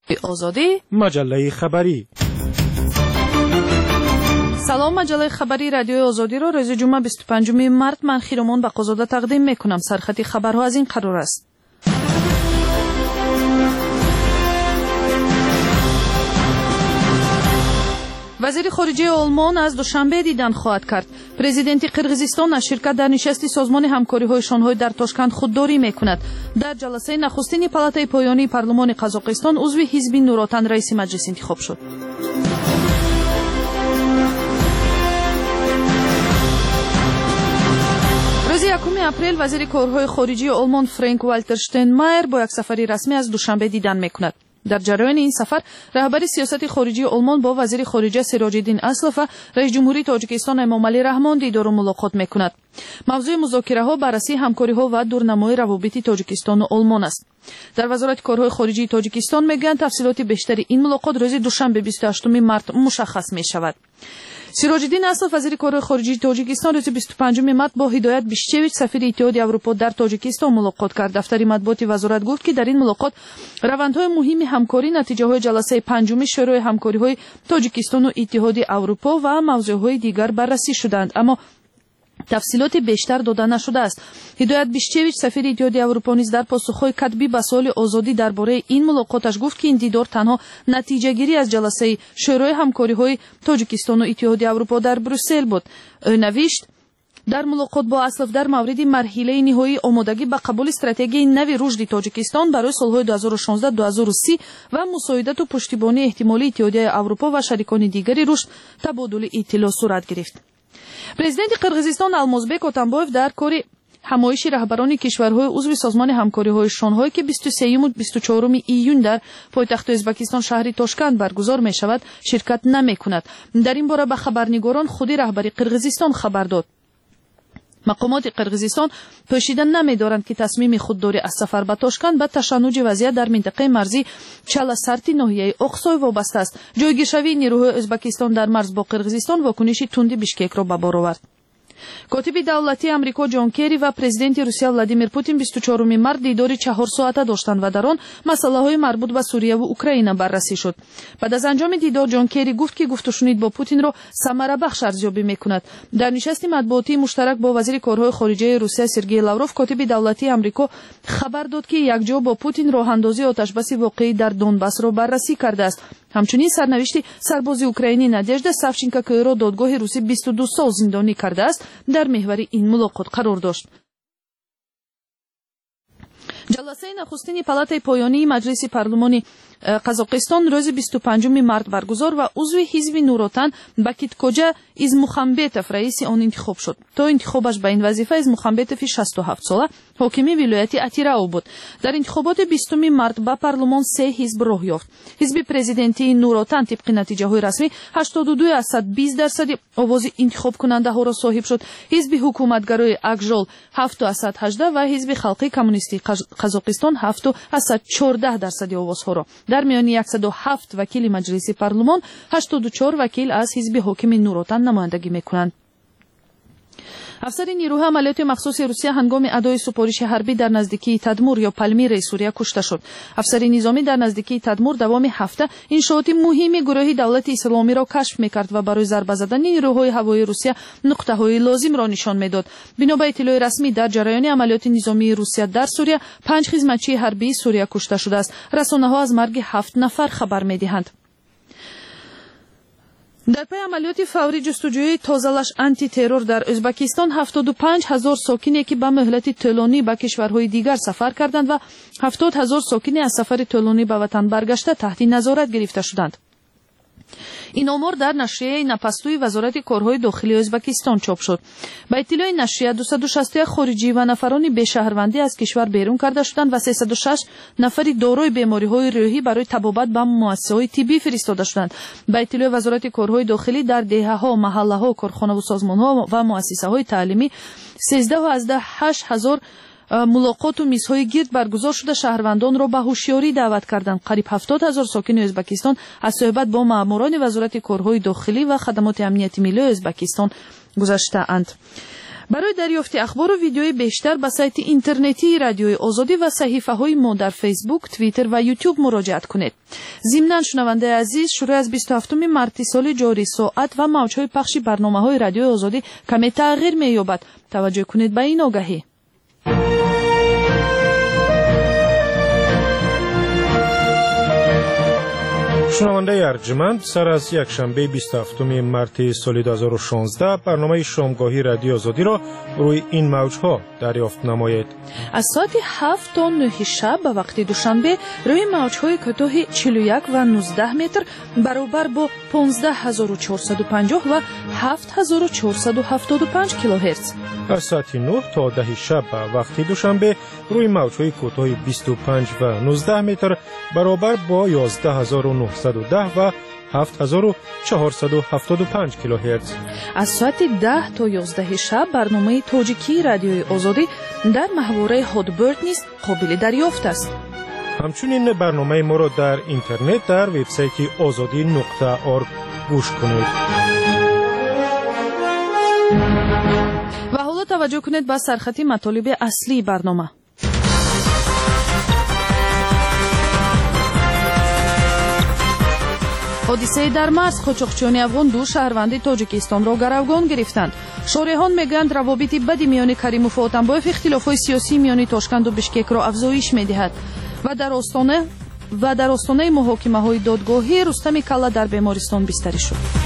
آزادی مجله خبری. سلام، مجله خبری رادیو آزادی را روز جمعه 25 مارت من خیرمان بقازاده تقدیم میکنم. سرخط خبرها از این قرار است. وزیر خارجه آلمان از دوشنبه دیدن خواهد کرد. پرزیدنت قرقیزستان از شرکت در نشست سازمان همکاری‌های شانگهای در تاشکند خودداری میکند. در جلسه نخستین پالاتای پایانی پارلمان قزاقستان عضو حزب نوراتن رئیس مجلس انتخاب شد. روز 1 اپریل وزیر کارهای خارجه آلمان فرانک والتر شتاینمایر با یک سفری رسمی از دوشنبه دیدن میکند. در جریان این سفر رهبر سیاست خارجی آلمان با وزیر خارجه سراج‌الدین اسلف و رئیس جمهوری تاجیکستان امامعلی رحمان دیدار و ملاقات میکند. موضوع مذاکره‌ها بررسی همکاری‌ها و دورنمای روابط تاجیکستان و آلمان است. در وزارت کارهای خارجه تاجیکستان میگویند تفصیلات بیشتری این ملاقات روز دوشنبه 28 مارت مشخص میشود. سراج‌الدین اسلف وزیر کارهای خارجه تاجیکستان روز 25 مارت با هدایت بیشچویچ سفیر اتحاد اروپا در تاجیکستان ملاقات کرد. دفتر مطبوعات وزارت گفت که در این ملاقات روندهای مهم همکاری، نتیجه‌های جلسه پنجم شورای همکاری‌های تاجیکستان و اتحاد اروپا و موضوعهای دیگر بررسی شدند، اما تفصیلات بیشتر داده نشده است. هدایت بیشچویچ سفیر اتحاد اروپا نیز در پاسخهای کتبی به سوال آزادی درباره این ملاقاتش گفت که این دیدار تنها نتیجه گیری از جلسه شورای همکاری‌های تاجیکستان و اتحاد اروپا در بروسل بود. نوشت در ملاقات با اسلف در مورد مرحله نهایی آمادگی به قبول استراتژی نوی رشد تاجیکستان برای سالهای 2016-2030 و مساعدت و پشتیبانی احتمالی اتحاد اروپا و شریکان دیگری رشد تبادل اطلاع صورت گرفت. پرزیدنت قرقیزستان المازبек اتنباев در کار همایش رهبران کشورهای عضو سازمان همکاری‌های شانگهای که 23 و 24 ایون در پایتخت ازبکستان شهر تاشکند برگزار می شود شرکت نمی کند. در این باره به خبرنگاران خود رهبر قرقیزستان خبر داد. مقامات قرقیزستان پوشیدن نمی‌دارند که تصمیم خودداری از سفر به تاشکند به تشنج وضعیت در منطقه مرزی چالاسارتی ناحیه اقصای وابسته است. جایگیرشوی نیروهای ازبکستان در مرز با قرقیزستان واکنش تندی بیشکک را به بار آورد. کاتب دولتی آمریکا جان کری و پرزیدنت روسیه ولادیمیر پوتین 24 مارت دیداری 4 ساعته داشتند و در آن مسائل مربوط به سوریه و اوکراین بررسی شد. بعد از انجام دیدار جان کری گفت که گفت و شنید با پوتین را ثمره بخش ارزیابی میکند. در نشست مطبوعاتی مشترک با وزیر کارهای خارجه روسیه سرگئی لاوروف کاتب دولتی آمریکا خبر داد که یکجا با پوتین راه اندازی آتشبس واقعی در دونباس را بررسی کرده است. همچنین سرنوشت سرباز اوکراینی نادژدا سافچینکا که را دادگاه روسی 22 سال زندانی کرده است در محور این ملاقات قرار داشت. جلسه نخستین پالاتای پایانی مجلس پارلمان قزاقستان روز 25 مارت برگزار و عضو حزب نوراتن بکیتکوجا ازمخامبетов رئیس آن انتخاب شد. تا انتخابش به این وظیفه ازمخامبетов 67 ساله حاکم ولایت اتیراو بود. در انتخابات 20 مارت به پارلمان 3 حزب راه یافت. حزب پرزیدنتی نوراتن طبق نتیجه های رسمی 82% آواز انتخاب کننده ها را صاحب شد. حزب حکومتگرای اکژال 718 و حزب خلقی کمونیستی قزاقستان 714% آوازها را. در میان 107 وکیل مجلس پارلمان 84 وکیل از حزب حاکم نوراتن نمایندگی میکنند. افسر نیروهای عملیات مخصوص روسیه هنگام ادای سپارش حربی در نزدیکی تدمور یا پالمیر سوریه کشته شد. افسر نظامی در نزدیکی تدمور دوام هفته انشاءات مهم گروه دولت اسلامی را کشف میکرد و برای ضربه زدن نیروهای هوایی روسیه نقطه‌های لازم را نشان میداد. بنا به اطلاع رسمی در جریان عملیات نظامی روسیه در سوریه 5 خدمتچی حربی سوریه کشته شده است. رسانه‌ها از مرگ 7 نفر خبر میدهند. در پی عملیات فوری جستجوی تازه‌لاش آنتی ترور در ازبکستان 75,000 ساکنی که به مهلت طولانی به کشورهای دیگر سفر کردند و 70,000 ساکنی از سفر طولانی به وطن برگشته تحت نظارت گرفته شدند. این آمار در نشریه نپستوی وزارت کارهای داخلی ازبکستان چاپ شد. به اطلاع نشریه 261 خارجی و نفرانی به شهروندی از کشور بیرون کرده شدند و 306 نفری دارای بیماری‌های روحی برای طبابت به مؤسسه‌های طبی فرستاده شدند. به اطلاع وزارت کارهای داخلی در دهه‌ها، محله‌ها، کارخانه‌ها و سازمان‌ها و مؤسسه‌های تعلیمی 13,000 ملاقات و میزهای گرد برگزار شده شهروندان را به هوشیاری دعوت کردند. قریب 70,000 ساکن ازبکستان از صحبت با ماموران وزارت کارهای داخلی و خدمات امنیتی ملی ازبکستان گذشته اند. برای دریافت اخبار و ویدیوی بیشتر به سایت اینترنتی رادیوی آزادی و صحیفه‌های ما در فیسبوک، توییتر و یوتیوب مراجعه کنید. ضمناً شنونده عزیز، شروع از 27 مارت سال جاری ساعت و موج‌های پخش برنامه‌های رادیوی آزادی کمی تغییر می‌یابد. توجه کنید به این آگهی. شنونده ارجمند، سر از یک شنبه 27 مارت سال 2016 برنامه شامگاهی رادیو آزادی را روی این موجها دریافت نمایید. از ساعت 7 تا 9 شب به وقت دوشنبه روی موجهای کوتاه 41 و 19 متر برابر با 15450 و 7475 کیلوهرتز. از ساعت 9 تا 10 شب به وقت دوشنبه روی موجهای کوتاه 25 و 19 متر برابر با 11910 و 7475 کیلوهرتز. از ساعت 10 تا 11 شب برنامه تاجیکی رادیوی آزادی در محوره هادبرد نیز قابل دریافت است. همچنین برنامه ما را در اینترنت در وبسایت azadi.org گوش کنید. و حالا توجه کنید به سرخط مطالب اصلی برنامه. حادثه در مرز، قاچاقچیان افغان دو شهروند تاجیکستان را گروگان گرفتند. شارحان میگویند روابط بدی میان کریموف و آتنبایف اختلافات سیاسی میان تاشکند و بشکک را افزایش میدهد. و در آستانه محاکمه‌های دادگاهی رستم کلا در بیمارستان بستری شد.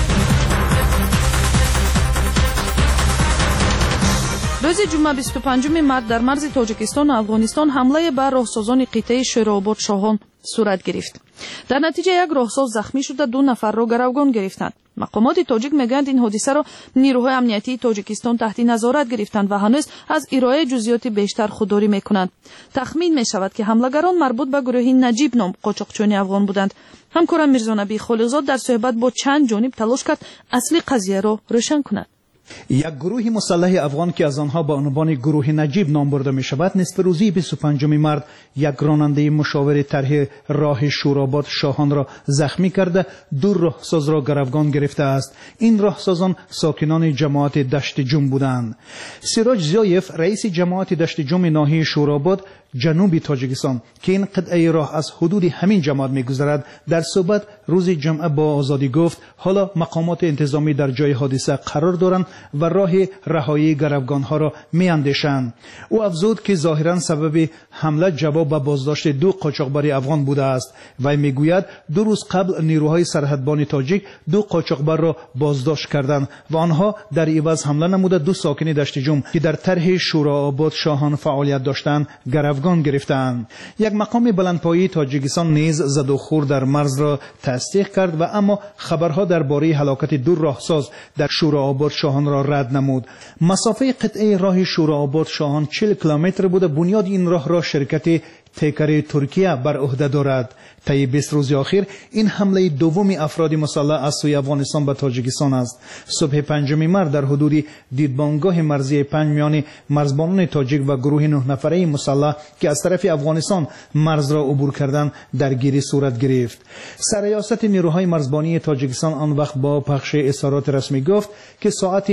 روز جمعه 25 مارت در مرز تاجیکستان و افغانستان حمله بر راهسازان قطعه شیرآباد شاهان صورت گرفت. در نتیجه یک راهساز زخمی شده، 2 نفر را گروگان گرفتند. مقامات تاجیک میگویند این حادثه را نیروهای امنیتی تاجیکستان تحت نظارت گرفتند و هنوز از ارائه جزئیات بیشتر خودداری میکنند. تخمین می شود که حملگران مربوط به گروه نجیب نام قاچاقچیان افغان بودند. همکارم میرزا نبی خالقزاد در صحبت با چند جانب تلاش کرد اصلی قضیه را روشن کند. یک گروه مسلح افغان که از آنها با عنوان گروه نجیب نام برده می شود، نصف روزی 25 مارت یک راننده مشاور طرح راه شورآباد شاهان را زخمی کرده، 2 راهساز را گروگان گرفته است. این راهسازان ساکنان جماعت دشت جم بودند. سراج زیایف، رئیس جماعت دشت جم ناحیه شورآباد جنوب تاجیکستان که این قطعه راه از حدود همین جماعت می‌گذرد، در صحبت روز جمعه با آزادی گفت حالا مقامات انتظامی در جای حادثه قرار دارند و راه رهایی گروگان‌ها را می‌اندیشند. او افزود که ظاهراً سبب حمله جواب به بازداشت 2 قاچاقبر افغان بوده است. و میگوید 2 روز قبل نیروهای سرحدبان تاجیک 2 قاچاقبر را بازداشت کردند و آنها در عوض حمله نموده 2 ساکن دشت جم که در طرح شورآباد شاهان فعالیت داشتند گروگان گرفتند. یک مقام بلندپایه تاجیکستان نیز زد و خورد در مرز را تصدیق کرد و اما خبرها درباره هلاکت 2 راهساز در شورآباد شاهان را رد نمود. مسافه قطعه راه شورآباد شاهان 40 کیلومتر بوده. بنیاد این راه را شرکت تیکر ترکیه بر عهده دارد. طی 20 روز اخیر این حمله دوم افراد مسلح از سوی افغانستان به تاجیکستان است. صبح 5 مارت در حدود دیدبانگاه مرزی 5 میان مرزبانان تاجیک و گروه 9 نفره مسلح که از طرف افغانستان مرز را عبور کردند درگیری صورت گرفت. سرریاست نیروهای مرزبانی تاجیکستان آن وقت با پخش اظهارات رسمی گفت که ساعت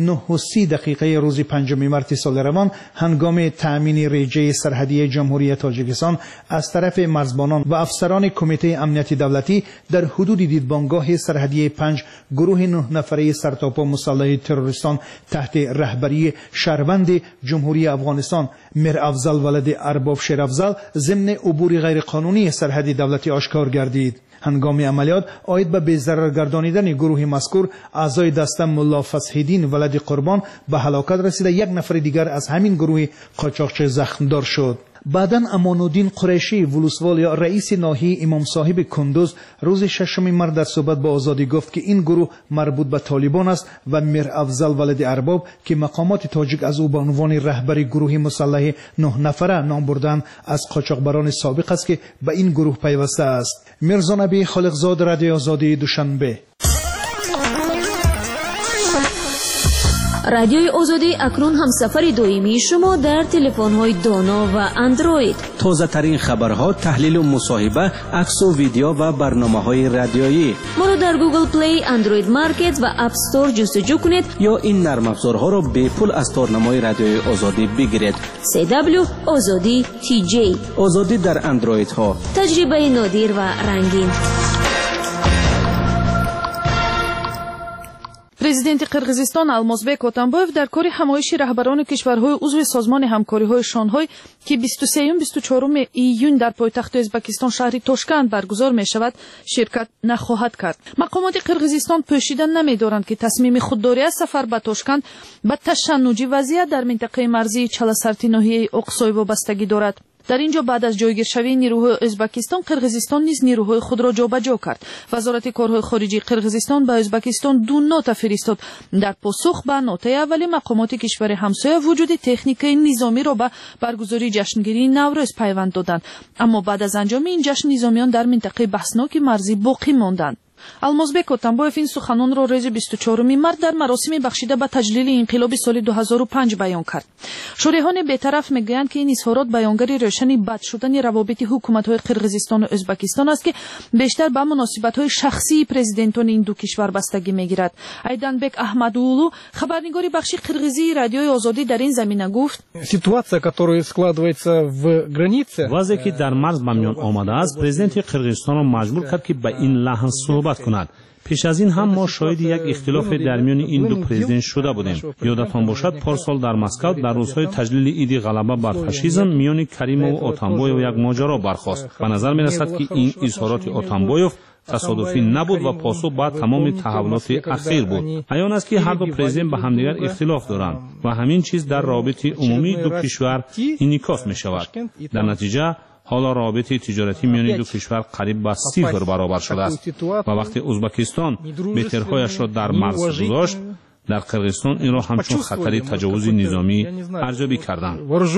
9:30 روز 5 مارت سال روان هنگام تأمین ریجه سرحدی جمهوری تاجیکستان از طرف مرزبانان و افسران کمیته امنیتی دولتی در حدود دیدبانگاه سرحدی 5 گروه 9 نفره سرتاپا مسلح تروریستان تحت رهبری شهروند جمهوری افغانستان میر افضل ولد ارباب شیر افضل ضمن عبور غیرقانونی سرحدی دولتی آشکار گردید. هنگام عملیات عاید به بی‌ضرر گردانیدن گروه مذکور، اعضای دسته ملا فصح‌الدین ولد قربان به هلاکت رسیده، 1 نفر دیگر از همین گروه قاچاقچی زخمدار شد. بعداً امان‌الدین قریشی ولسوال یا رئیس ناحیه امام صاحب کندوز روز 6 مارت در صحبت با آزادی گفت که این گروه مربوط به طالبان است و میر افضل ولد ارباب که مقامات تاجیک از او به عنوان رهبر گروه مسلح 9 نفره نام بردند از قاچاقبران سابق است که به این گروه پیوسته است. میرزا نبی خالقزاد، رادیو آزادی، دوشنبه. رادیوی آزادی اکنون هم سفر دائمی شما در تلفن‌های دانا و اندروید. تازه ترین خبرها، تحلیل و مصاحبه، عکس و ویدیو و برنامه‌های رادیویی. ما رو در گوگل پلی، اندروید مارکت و اپ استور جستجو کنید یا این نرم افزارها را به پول از تارنمای رادیوی آزادی بگیرید. CW آزادی TJ. آزادی در اندروید ها. تجربه نادر و رنگین. президенти қирғизистон Алмазбек Отамбоев дар кори ҳамоиши раҳбарони кишварҳои узви созмони ҳамкориҳои шонҳой ки 23-24 июн дар пойтахти Ӯзбекистон шаҳри Тошканд баргузор мешавад ширкат нахоҳад кард. мақомоти қирғизистон пӯшида намедоранд ки тасмими худдорӣ аз сафар ба Тошканд ба ташаннуҷи вазъият дар минтақаи марзии чаласарти ноҳияи Оқсой вобастагӣ дорад. дар ин ҷо баъд аз ҷойгиршавии нирӯҳои Ӯзбекистон қирғизистон низ нирӯҳои худро ҷобаҷо кард. вазорати корҳои хориҷии қирғизистон ба Ӯзбекистон 2 нота фиристод. дар посух ба нотаи аввалӣ мақомоти кишвари ҳамсоя вуҷуди техникаи низомиро ба баргузории ҷашнгирии Наврӯз пайванд доданд. аммо баъд аз анҷоми ин ҷашн низомиён дар минтақаи баҳсноки марзӣ боқӣ монданд. Алмазбек Отамбоев ин суханонро рӯзи 24 март дар маросими бахшида ба таҷлили инқилоби соли 2005 баён кард. шориҳони бетараф мегӯянд ки ин изҳорот баёнгари рӯшани бад шудани равобити ҳукуматҳои Қирғизистону Ӯзбекистон аст ки бештар ба муносибатҳои шахсии президентони ин ду кишвар бастагӣ мегирад. Айданбек Аҳмадуулу, хабарнигори бахши қирғизии радиои Озодӣ дар ин замина гуфт: ситуация, которая складывается в границе, вазъе ки дар марз ба миён омадааст, президенти Қирғизистонро маҷбур кард ки ба ин лаҳн суҳбат кунад. пеш аз ин ҳам мо шоҳиди як ихтилофе дар миёни ин ду президент шуда будем. ёдатон бошад парсол дар Москав дар рӯзҳои таҷлили иди ғалаба бар фашизм миёни Каримову Отамбоев як моҷаро бархост. ба назар мерасад ки ин изҳороти Отамбоев тасодуфӣ набуд ва посух ба тамоми таҳаввулоти ахир буд. аён аст ки ҳар ду президент ба ҳамдигар ихтилоф доранд ва ҳамин чиз дар равобити умумии ду кишвар инъикос мешавад. дар натиҷа ҳоло равобити тиҷоратӣ миёни ду кишвар қариб ба 0 баробар шудааст ва вақте Ӯзбекистон метрҳояшро дар марз гузошт, дар Қирғизистон инро ҳамчун хатари таҷовузи низомӣ арзёбӣ карданд.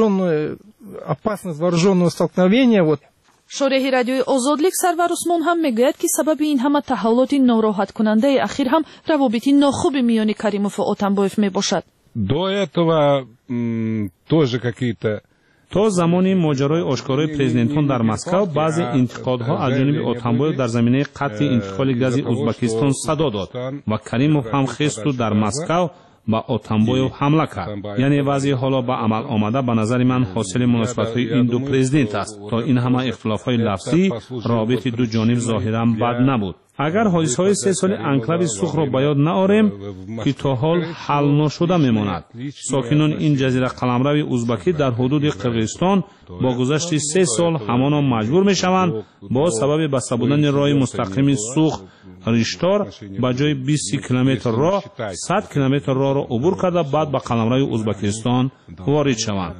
шореҳи радиои Озодлик Сарвар Усмон ҳам мегӯяд ки сабаби ин ҳама таҳаввулоти нороҳаткунандаи ахир ҳам равобити нохуби миёни Каримову Отамбоев мебошад. До этого тоже какие-то то замони моҷарои ошкорои президентон дар Москав баъзе интиқодҳо аз ҷониби Отамбоев дар заминаи қатъи интиқоли гази Ӯзбекистон садо дод ва Каримов ҳам хисту дар Москав ба Отамбоев ҳамла кард. яъне вазъи ҳоло ба амал омада ба назари ман ҳосили муносибатҳои ин ду президент аст. то ин ҳама ихтилофҳои лафзӣ равобити ду ҷониб зоҳиран бад набуд. агар ҳодисаҳои 3 соли анклави Сухро ба ёд наорем ки то ҳол ҳал ношуда мемонад. сокинони ин ҷазира қаламрави ӯзбакӣ дар ҳудуди Қирғизистон бо гузашти 3 сол ҳамоно маҷбур мешаванд бо сабаби баста будани роҳи мустақими Сух риштор ба ҷои 20 километр роҳ 100 километр роҳро убур карда баъд ба қаламрави Ӯзбекистон ворид шаванд.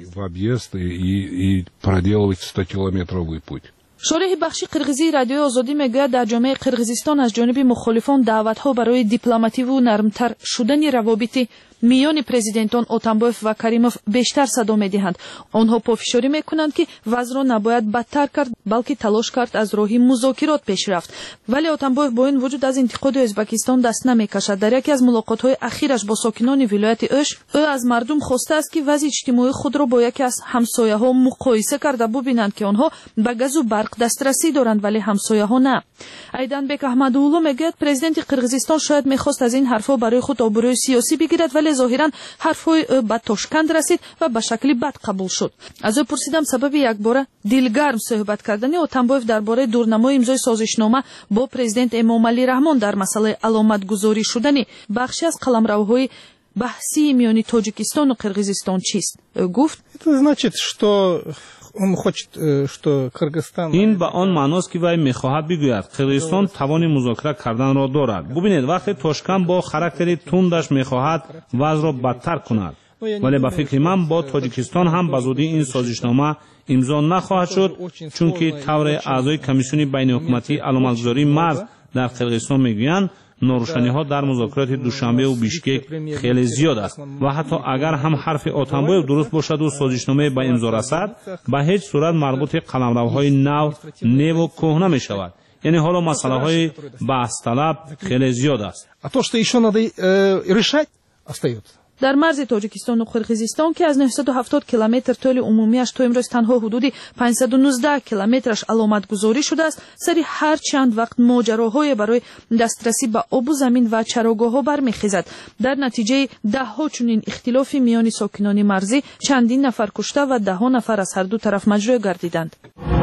шореҳи бахши қирғизии радиои Озодӣ мегӯяд дар ҷомеаи Қирғизистон аз ҷониби мухолифон даъватҳо барои дипломативу нармтар шудани равобити миёни президентон Отамбоев ва Каримов бештар садо медиҳанд. онҳо пофишорӣ мекунанд ки вазъро набояд бадтар кард, балки талош кард аз роҳи музокирот пеш рафт. вале Отамбоев бо ин вуҷуд аз интиқоди Ӯзбекистон даст намекашад. дар яке аз мулоқотҳои ахираш бо сокинони вилояти Ӯш, ӯ аз мардум хостааст ки вазъи иҷтимоии худро бо яке аз ҳамсояҳо муқоиса карда бубинанд ки онҳо ба газу барқ дастрасӣ доранд, вале ҳамсояҳо на. Айданбек Аҳмадуулу мегӯяд президенти Қирғизистон шояд мехост аз ин ҳарфҳо барои худ обрӯи сиёсӣ бигирад, вале зоҳиран ҳарфҳои ӯ ба Тошканд расид ва ба шакли бад қабул шуд. аз ӯ пурсидам сабаби якбора дилгарм суҳбат кардани Отамбоев дар бораи дурнамои имзои созишнома бо президент Эмомалӣ Раҳмон дар масъалаи аломатгузорӣ шудани бахши аз қаламравҳои баҳсии миёни Тоҷикистону Қирғизистон чист. ӯ гуфт: ин ба он маъност ки вай мехоҳад бигӯяд Қирғизистон тавони музокира карданро дорад. бубинед вақте Тошканд бо характери тундаш мехоҳад вазъро бадтар кунад, вале ба фикри ман бо Тоҷикистон ҳам ба зудӣ ин созишнома имзо нахоҳад шуд, чунки тавре аъзои комиссиони байниҳукуматии аломатгузории марз дар Қирғизистон мегӯянд норӯшаниҳо дар музокироти Душанбеву Бишкек хеле зиёд аст ва ҳатто агар ҳам ҳарфи Отамбоев дуруст бошаду созишномае ба имзо расад, ба ҳеҷ сурат марбути қаламравҳои нав неву кӯҳна мешавад. яъне ҳоло масъалаҳои баҳсталаб хеле зиёд аст. остается. در مرز تاجیکستان و قرقیزستان که از 970 کیلومتر طول عمومیش تا امروز تنها حدود 519 کیلومترش علامت گذاری شده است، سری هر چند وقت ماجراهای برای دسترسی به آب و زمین و چراگاه‌ها برمیخیزد. در نتیجه ده‌ها چنین اختلافی میان ساکنان مرزی چندین نفر کشته و ده‌ها نفر از هر دو طرف مجروح گردیدند.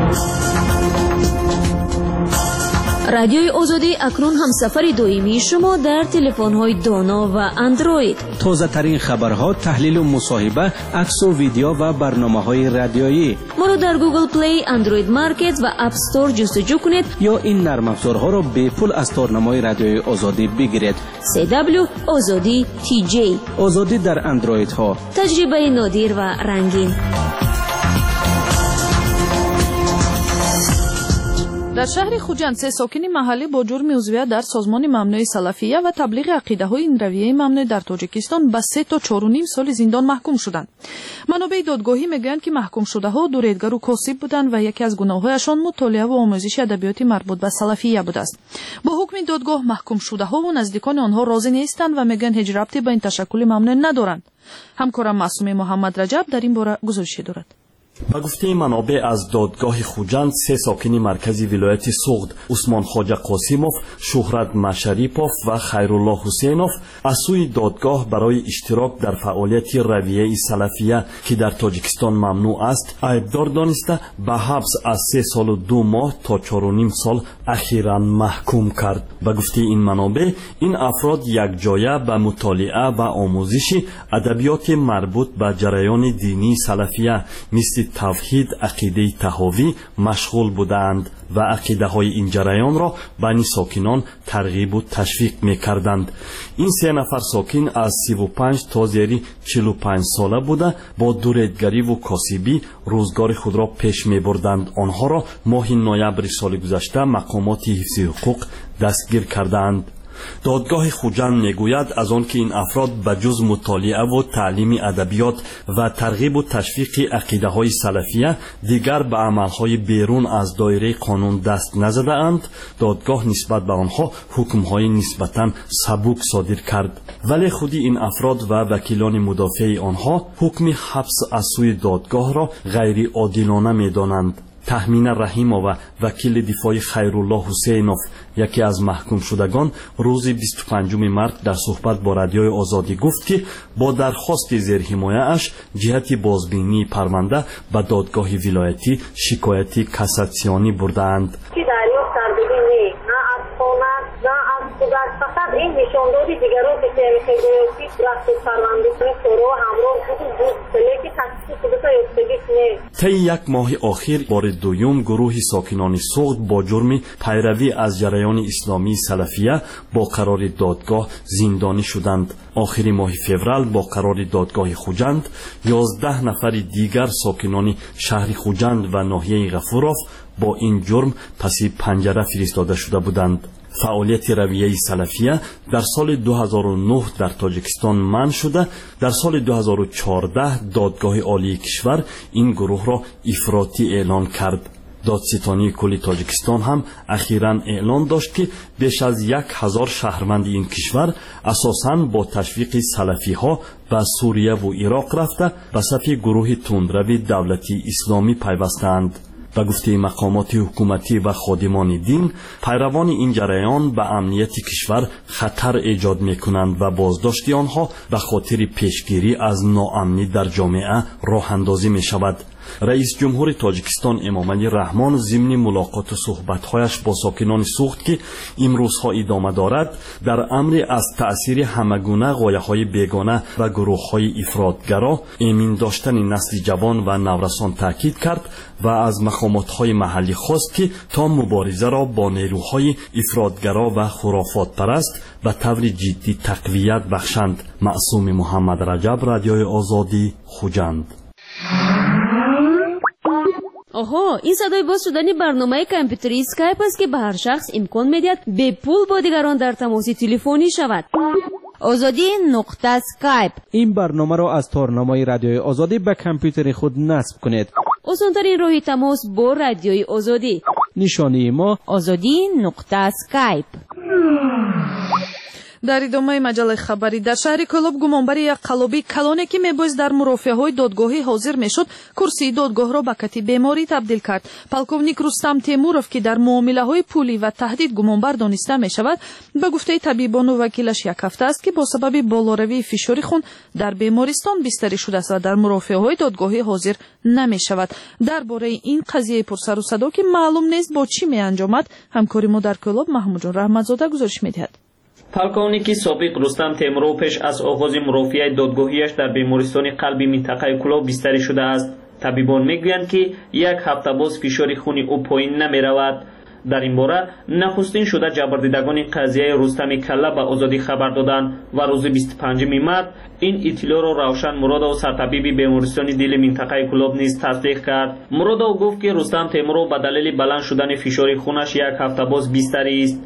رادیوی آزادی اکنون همسفر دائمی شما در تلفن‌های دانا و اندروید. تازه ترین خبرها، تحلیل و مصاحبه، عکس و ویدیو و برنامه‌های رادیویی. ما را در گوگل پلی، اندروید مارکت و اپ استور جستجو کنید یا این نرم افزارها را به پول از تارنمای رادیوی آزادی بگیرید. CW آزادی TJ. آزادی در اندروید ها. تجربه نادر و رنگین. در شهر خوجند 3 ساکن محلی با جرم عضویت در سازمان ممنوع سلفیه و تبلیغ عقیده‌های این رویه ممنوع در تاجیکستان به 3 تا 4.5 سال زندان محکوم شدند. منابع دادگاهی میگویند که محکوم شده‌ها دوریدگر و کاسب بودند و یکی از گناه‌هایشان مطالعه و آموزش ادبیات مربوط به سلفیه بوده است. با حکم دادگاه محکوم شده‌ها و نزدیکان آنها راضی نیستند و میگویند هیچ ربطی به این تشکل ممنوع ندارند. همکارم معصومه محمد رجب در این باره گزارشی دارد. با گفته منابع از دادگاه خوجند 3 ساکن مرکزی ولایت سوغد، عثمان خواجه قاسموف، شهرت مشریپوف و خیرالله حسینوف از سوی دادگاه برای اشتراک در فعالیت رویه سلفیه که در تاجیکستان ممنوع است عیبدار دانسته به حبس از 3 سال و 2 ماه تا 4.5 سال اخیراً محکوم کرد. با گفته این منابع این افراد یک جایه به مطالعه و آموزش ادبیات مربوط به جریان دینی سلفیه مثل توحید، عقیده طحاوی مشغول بودند و عقیده های این جریان را بین ساکنان ترغیب و تشویق می کردند. این 3 نفر ساکن از 35 تا زیر 45 ساله بوده با دوریدگری و کاسبی روزگار خود را پیش می بردند. آنها را ماه نوامبر سال گذشته مقامات حفظ حقوق دستگیر کردند. دادگاه خوجند میگوید از آن که این افراد به جز مطالعه و تعلیم ادبیات و ترغیب و تشویق عقیده های سلفیه دیگر به عمل های بیرون از دایره قانون دست نزده اند، دادگاه نسبت به آنها حکم های نسبتاً سبک صادر کرد. ولی خودی این افراد و وکیلان مدافع آنها حکم حبس از سوی دادگاه را غیر عادلانه میدانند. تهمین رحیمه و وکیل دفاعی خیرالله حسینوف یکی از محکوم شدگان روز 25 مارس در صحبت با رادیوی آزادی گفت که با درخواست زیر حمایه اش جهت بازبینی پرونده به دادگاه ولایتی شکایت کاساسیونی بردند. فقط این نشاندادی دیگران که خیلی رفت پرونده سورو همراه بود سلیکی تحقیق شده یافتگی نیست. طی یک ماه اخیر بار دوم گروه ساکنان سوغد با جرم پیروی از جریان اسلامی سلفیه با قرار دادگاه زندانی شدند. آخر ماه فوریه با قرار دادگاه خوجند 11 نفر دیگر ساکنان شهر خوجند و ناحیه غفوروف با این جرم پس پنجره فرستاده شده بودند. فعالیت رویه سلفیه در سال 2009 در تاجیکستان منع شده. در سال 2014 دادگاه عالی کشور این گروه را افراطی اعلان کرد. دادستانی کل تاجیکستان هم اخیراً اعلان داشت که بیش از 1000 شهروند این کشور اساساً با تشویق سلفی ها به سوریه و عراق رفته به صف گروه تندروی دولتی اسلامی پیوستند. به گفته مقامات حکومتی و خادمان دین، پیروان این جریان به امنیت کشور خطر ایجاد می‌کنند و بازداشت آنها به خاطر پیشگیری از ناامنی در جامعه راه اندازی می‌شود. رئیس جمهور تاجیکستان امامعلی رحمان ضمن ملاقات و صحبت‌هایش با ساکنان سوغد که امروزها ادامه دارد در امر از تأثیر همگونه غایه‌های بیگانه و گروه‌های افراطگرا ایمن داشتن نسل جوان و نورسان تاکید کرد و از مقامات‌های محلی خواست که تا مبارزه را با نیروهای افراطگرا و خرافات پرست به طور جدی تقویت بخشند. معصوم محمد رجب، رادیوی آزادی، خوجند. آها، این صدای باز شدن برنامه کامپیوتری اسکایپ است که به هر شخص امکان میدهد به پول با دیگران در تماس تلفنی شود. آزادی نقطه اسکایپ. این برنامه را از تارنمای رادیوی آزادی به کامپیوتر خود نصب کنید. آسان‌ترین راه تماس با رادیوی آزادی. نشانی ما آزادی نقطه اسکایپ. дар идомаи маҷаллаи хабарӣ дар шаҳри Кӯлоб гумонбари як қалоби калоне ки мебоист дар мурофиаҳои додгоҳӣ ҳозир мешуд курсии додгоҳро ба кати беморӣ табдил кард. Полковник Рустам Темуров ки дар муомилаҳои пулӣ ва таҳдид гумонбар дониста мешавад ба гуфтаи табибону вакилаш як ҳафта аст ки бо сабаби болоравии фишори хун дар бемористон бистарӣ шудааст ва дар мурофиаҳои додгоҳӣ ҳозир намешавад. дар бораи ин қазияи пурсару садо ки маълум нест бо чӣ меанҷомад ҳамкори мо дар Кӯлоб Маҳмудҷон Раҳматзода гузориш медиҳад. полковники собиқ Рустам Темуров пеш аз оғози мурофиаи додгоҳиаш дар бемористони қалби минтақаи Кӯлоб бистарӣ шудааст. табибон мегӯянд ки як ҳафта боз фишори хуни ӯ поин намеравад. дар ин бора нахустин шуда ҷабрдидагони қазияи Рустами Калла ба озодӣ хабар доданд ва рӯзи 25 март ин иттилоъро Равшан Муродов сартабиби бемористони дили минтақаи Кӯлоб низ тасдиқ кард. Муродов гуфт ки Рустам Темуров ба далели баланд шудани фишори хунаш як ҳафта боз бистарист.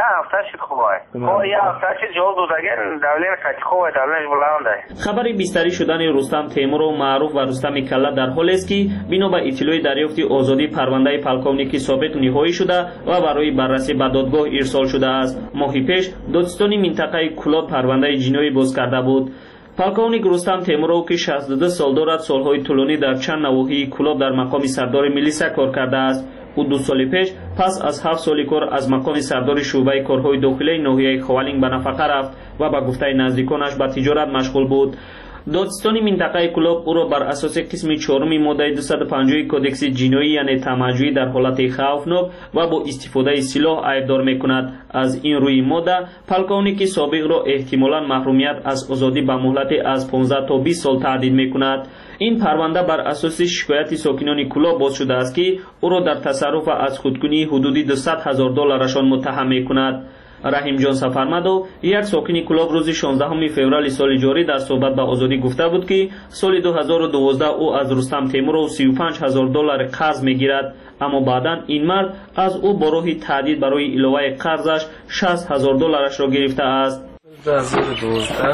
хабари бистарӣ шудани Рустам Темуров маъруф ва Рустами Калла дар ҳолест ки бино ба иттилои дарёфти озодӣ парвандаи полковники собиқ ниҳоӣ шуда ва барои баррасӣ ба додгоҳ ирсол шудааст. моҳи пеш додистони минтақаи Кӯлоб парвандаи ҷиноӣ боз карда буд. полковник Рустам Темуров ки 62 сол дорад солҳои тӯлонӣ дар чанд навоҳии Кӯлоб дар мақоми сардори милисия кор кардааст. ӯ 2 соли пеш пас аз 7 соли кор аз мақоми сардори шуъбаи корҳои дохилаи ноҳияи Ховалинг ба нафақа рафт ва ба гуфтаи наздиконаш ба тиҷорат машғул буд. додистони минтақаи Кӯлоб ӯро бар асоси қисми 4 моддаи 250 кодекси ҷиноӣ яъне тамаҷҷӯӣ дар ҳолати хавфнок ва бо истифодаи силоҳ айбдор мекунад. аз ин рӯи модда полковники собиқро эҳтимолан маҳрумият аз озодӣ ба муҳлати аз 15 то 20 сол таҳдид мекунад. ин парванда бар асоси шикояти сокинони Кӯлоб боз шудааст ки ӯро дар тасарруф ва аз худкунии ҳудуди $200,000 муттаҳам мекунад. раҳимҷон Сафармадов як сокини Кӯлоб рӯзи 16 феврали соли ҷорӣ дар суҳбат ба озодӣ гуфта буд ки соли 2012 ӯ аз Рустам Темуров $35,000 қарз мегирад, аммо баъдан ин мард аз ӯ бо роҳи таҳдид барои иловаи қарзаш $60,000-ро гирифтааст. 2012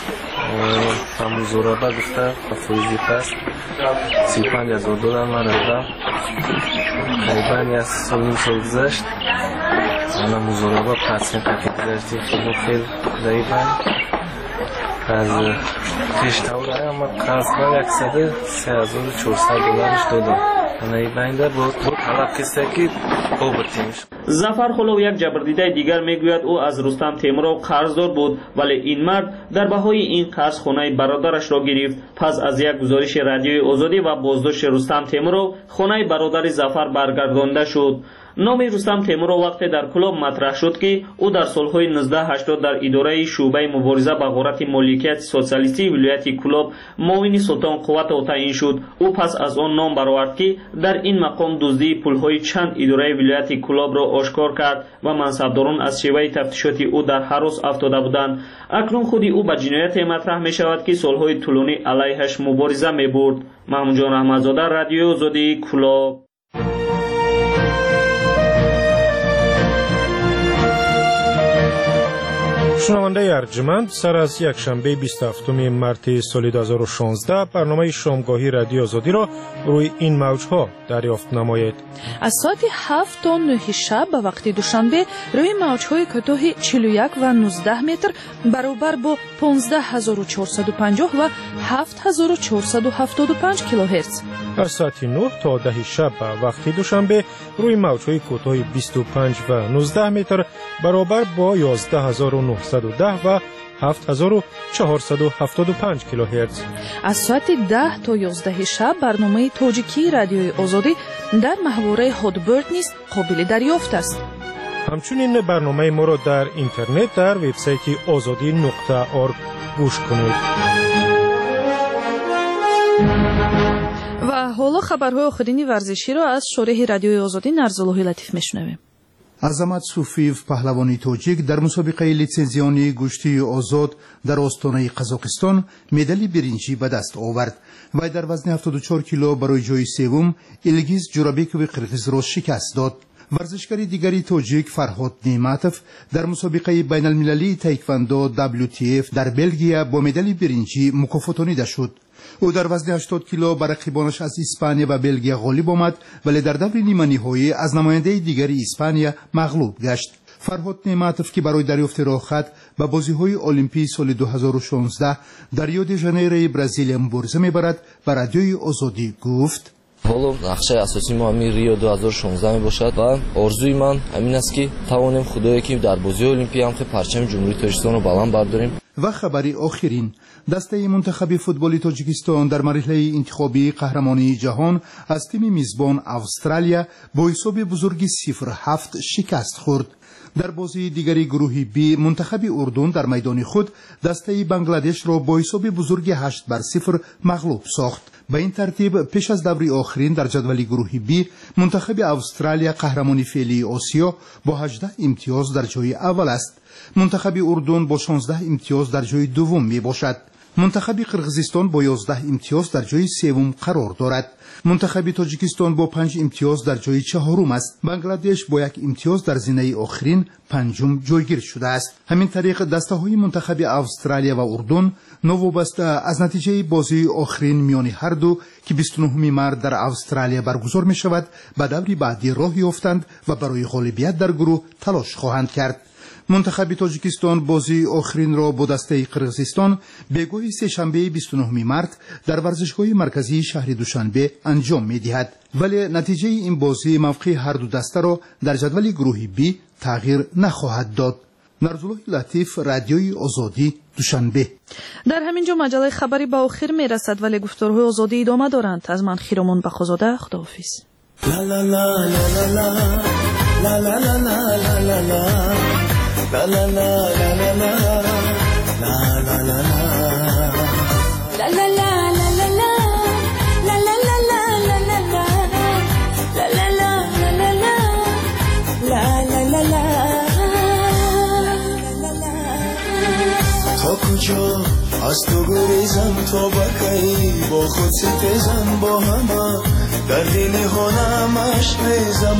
музораба гуфта ба фоизи паст $35,000 ман рафтам. қарибан як сол гузашт. ана музораба процент гузашти хел заибан аз пештавра ама қарзба $103,400 додам. ана ибайнда бо талаб киста ки обатимш. зафар Хулов як ҷабрдидаи дигар мегӯяд ӯ аз Рустам Темуров қарздор буд, вале ин мард дар баҳои ин қарз хонаи бародарашро гирифт. пас аз як гузориши радиои Озодӣ ва боздошти Рустам Темуров хонаи бародари Зафар баргардонда шуд. номи Рустам Темуров вақте дар Кӯлоб матраҳ шуд ки ӯ дар солҳои 1980 дар идораи шуъбаи мубориза ба ғорати моликияти социалистии вилояти Кӯлоб муовини Султон Қувватов таъин шуд. ӯ пас аз он ном баровард ки дар ин мақом дуздии пулҳои чанд идораи вилояти Кӯлобро ошкор кард ва мансабдорон аз шеваи тафтишоти ӯ дар ҳарос афтода буданд. акнун худи ӯ ба ҷинояте матраҳ мешавад ки солҳои тӯлонӣ алайҳаш мубориза мебурд. Маҳмудҷон Раҳматзода, Радиои Озодӣ, Кӯлоб. шунавандаи арҷманд, сар аз якшанбе 27 марти соли 2016 барномаи шомгоҳи Радиои Озодиро рӯи ин мавҷҳо дарёфт намоед. аз соати 7 то 9 шаб ба вақти душанбе рӯи мавҷҳои кӯтоҳи 41 ва 19 метр баробар бо 15450 ва 7475 килоҳерц. аз соати 9 то 10 шаб ба вақти душанбе рӯи мавҷҳои кӯтоҳи 25 ва 19 метр баробар бо 11910 ва 7475 килоҳерц. аз соати 10 то 11 шаб барномаи тоҷикии Радиои Озодӣ дар маҳвораи Ҳотбирд низ қобили дарёфт аст. ҳамчунин барномаи моро дар интернет дар вебсайти озодӣ.орг гӯш кунед. ва ҳоло хабарҳои охирини варзиширо аз шориҳи Радиои Озодӣ Нарзуллоҳи Латиф мешунавем. азамат Суфиев, паҳлавони тоҷик, дар мусобиқаи литсензионии гӯштии озод дар остонаи Қазоқистон медали биринҷӣ ба даст овард. вай дар вазни 74 кило барои ҷои севум Илгиз Ҷурабекови қирғизро шикаст дод. варзишгари дигари тоҷик Фарҳод Неъматов дар мусобиқаи байналмилалии тайквандо WTF дар Белгия бо медали биринҷӣ мукофотонида шуд. ӯ дар вазни 80 кило ба рақибонаш аз Испания ва Белгия ғолиб омад, вале дар даври ниманиҳоӣ аз намояндаи дигари Испания мағлуб гашт. فرهاد نعمتов که برای دریافت راهخط به بازی‌های المپی سال 2016 در ریو دی ژانیروی برزیل مبارزه می‌برد به رادیوی آزادی گفت: حالا نقشه اساسی ما همین ریو 2016 میباشد و آرزوی من همین است که توانیم خدایی که در بازی المپی هم پرچم جمهوری تاجیکستان رو بلند برداریم. و خبری آخرین، دسته منتخب فوتبال تاجیکستان در مرحله انتخابی قهرمانی جهان از تیم میزبان استرالیا با حساب بزرگ 0-7 شکست خورد. در بازی دیگری گروه بی منتخب اردن در میدان خود دسته بنگلادش را با حساب بزرگ 8-0 مغلوب ساخت. به این ترتیب پیش از دور آخرین در جدول گروه بی منتخب استرالیا قهرمان فعلی آسیا با 18 امتیاز در جای اول است. منتخب اردن با 16 امتیاز در جای دوم می باشد. منتخب قرقیزستان با 11 امتیاز در جای سوم قرار دارد. منتخب تاجیکستان با 5 امتیاز در جای چهارم است. بنگلادش با 1 امتیاز در زینه آخرین پنجم جایگیر شده است. همین طریق دسته‌های منتخب استرالیا و اردن نوابسته از نتیجه بازی آخرین میان هر دو که 29 مارس در استرالیا برگزار می شود به دور بعدی راه یافتند و برای غالبیت در گروه تلاش خواهند کرد. منتخب تاجیکستان بازی آخرین را با دسته قرقیزستان بگوی سه‌شنبه 29 مارس در ورزشگاه مرکزی شهر دوشنبه انجام می دهد. ولی نتیجه این بازی موقع هر دو دسته را در جدول گروه بی تغییر نخواهد داد. نرزالله لطیف، رادیوی آزادی، دوشنبه. در همین جا مجله خبری به آخر می رسد ولی گفتارهای آزادی ادامه دارند. از من خیرمان بخوزاده، خداحافظ. لا لا لا لا لا لا لا لا لا لا لا La la la la la la la la la la la la la تا کجا از تو گریزم تا بکی با خود ستیزم با همه در دل هانم عشق ریزم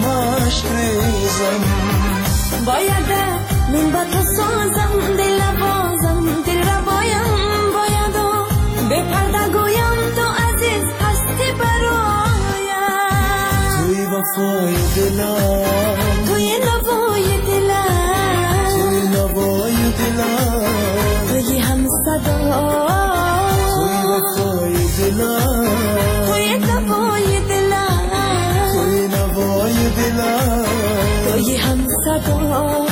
باید من با تو سازم دل بازم دل را باید و به پرده گویم تو عزیز هستی برایم توی وفای دلم توی نوای دلم توی نوای دلم توی هم صدا توی وفای دلم توی نوای دلم توی نوای دلم توی هم صدا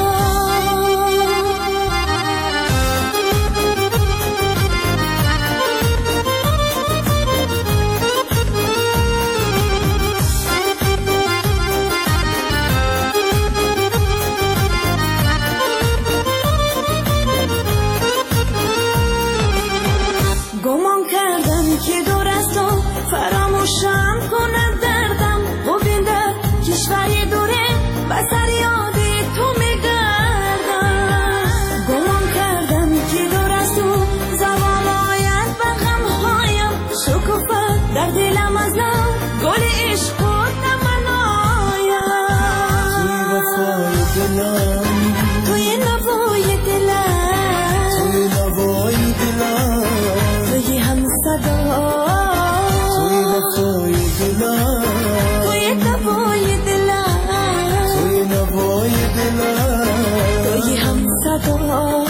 فراموشم کند دردم و بینده کشوری دوره و سر یاد تو میگردم گمان کردم که دور از تو زمان آید و غمهایم شکوفه در دلم از نو گل عشق و نمن آید توی وفای دلم توی نوای دلم توی نوای دلم توی هم صدا توی دلم توی نوای دلم توی نوای دلم توی هم صدا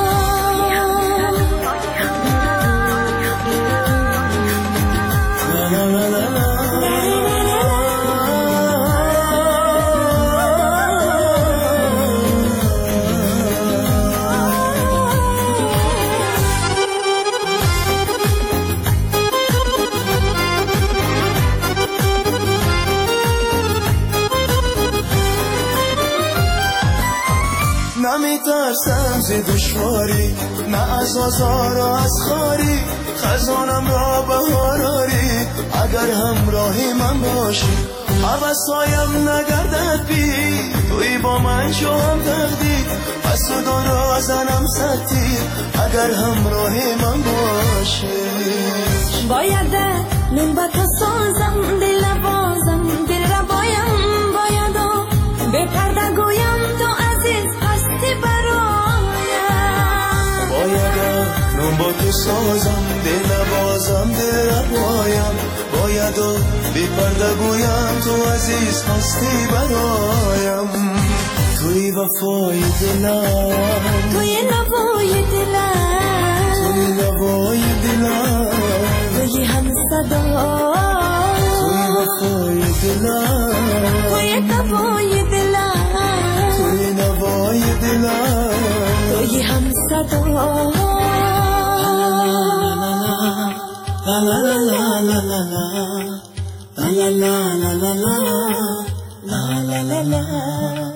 نمیترسم ز دشواری نه از آزار و از خاری خزانم را بهار آری اگر همراهی من باشی هوسایم نگردد بی توی با من شو هم تقدیر پس تو را زنم ستی اگر همراهی من باشی باید من با تو سازم دل بازم دل را باید و به پرده گویم تو عزیز هستی برایم باید من با تو سازم دل بازم دل را باید و به پرده گویم تو عزیز هستی برایم توی وفای دلم توی نوای دلم توی نوای دلم توی هم صدا توی وفای دلم توی نوای دلم توی نوای دلم توی هم صدا لا لا لا لا لا لا لا لا لا لا لا لا لا لا لا